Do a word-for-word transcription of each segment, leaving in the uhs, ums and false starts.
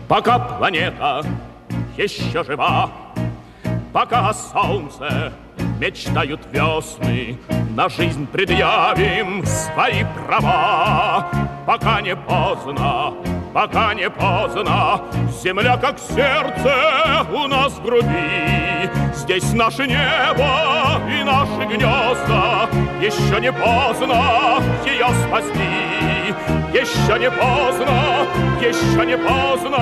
Пока планета еще жива, пока солнце мечтают весны, на жизнь предъявим свои права. Пока не поздно, пока не поздно, земля как сердце у нас в груди. Здесь наше небо и наши гнезда, еще не поздно ее спасти. Еще не поздно, еще не поздно.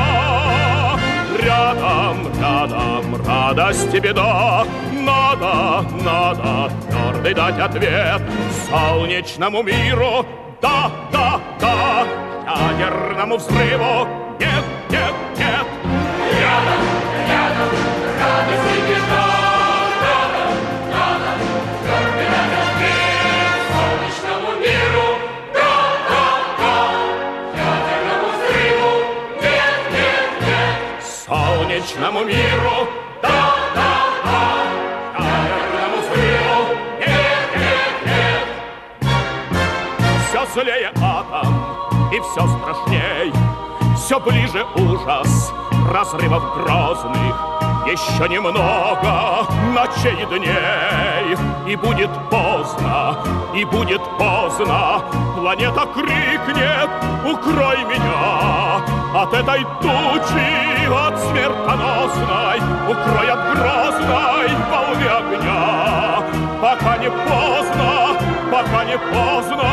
Рядом, рядом радость и беда. Надо, надо твердый дать ответ солнечному миру. Да, да, да, ядерному взрыву. Нет, нет, нет. Рядом, рядом радость и беда. Надо, надо твердый дать ответ солнечному миру. Да, да, да, ядерному взрыву. Нет, нет, нет. Солнечному миру. Да, да, да, ядерному взрыву. Нет, нет, нет. Все злее атом и все страшней, все ближе ужас разрывов грозных. Еще немного ночей и дней, и будет поздно, и будет поздно. Планета крикнет: укрой меня от этой тучи, от смертоносной, укрой от грозной волны огня. Пока не поздно, пока не поздно.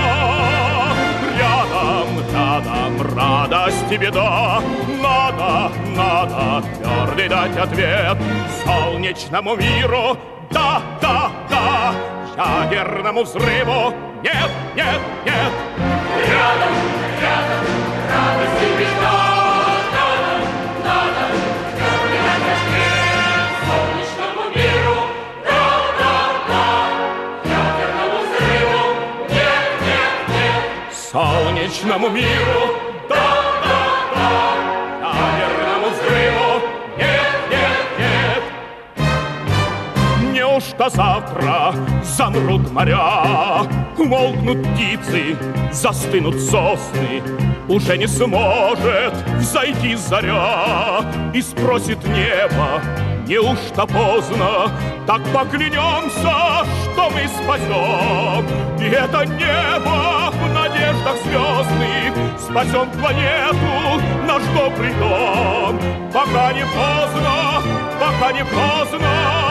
Рядом, рядом радость и беда. Надо, надо твердый дать ответ солнечному миру. Да, да, да, ядерному взрыву. Нет, нет, нет. Рядом, рядом радость и беда. Надо, надо твердый дать ответ солнечному миру. Да, да, да, ядерному взрыву. Нет, нет, нет. Солнечному миру. Да, да, да, ядерному взрыву. Нет, нет, нет. Неужто завтра замрут моря, умолкнут птицы, застынут сосны? Уже не сможет взойти заря, и спросит небо: неужто поздно? Так поклянемся, что мы спасем и это небо в надеждах звездных, спасем планету, наш добрый дом. Пока не поздно, пока не поздно.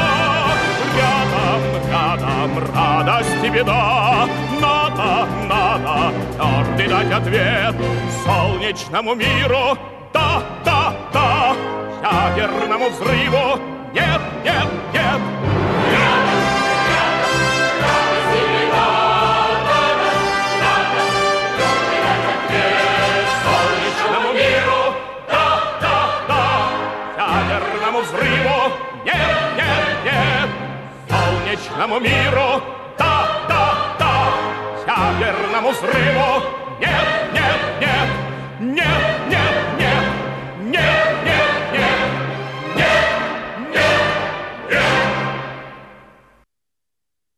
Рядом, рядом радость и беда. Надо, надо твердый дать ответ солнечному миру. Да, да, да, ядерному взрыву. Нет, нет, нет. Рядом, рядом радость и беда. Надо, надо твердый дать ответ солнечному миру. Да, да, да, ядерному взрыву. Нет, нет, нет. Солнечному миру. Да, да, да, ядерному взрыву. Нет,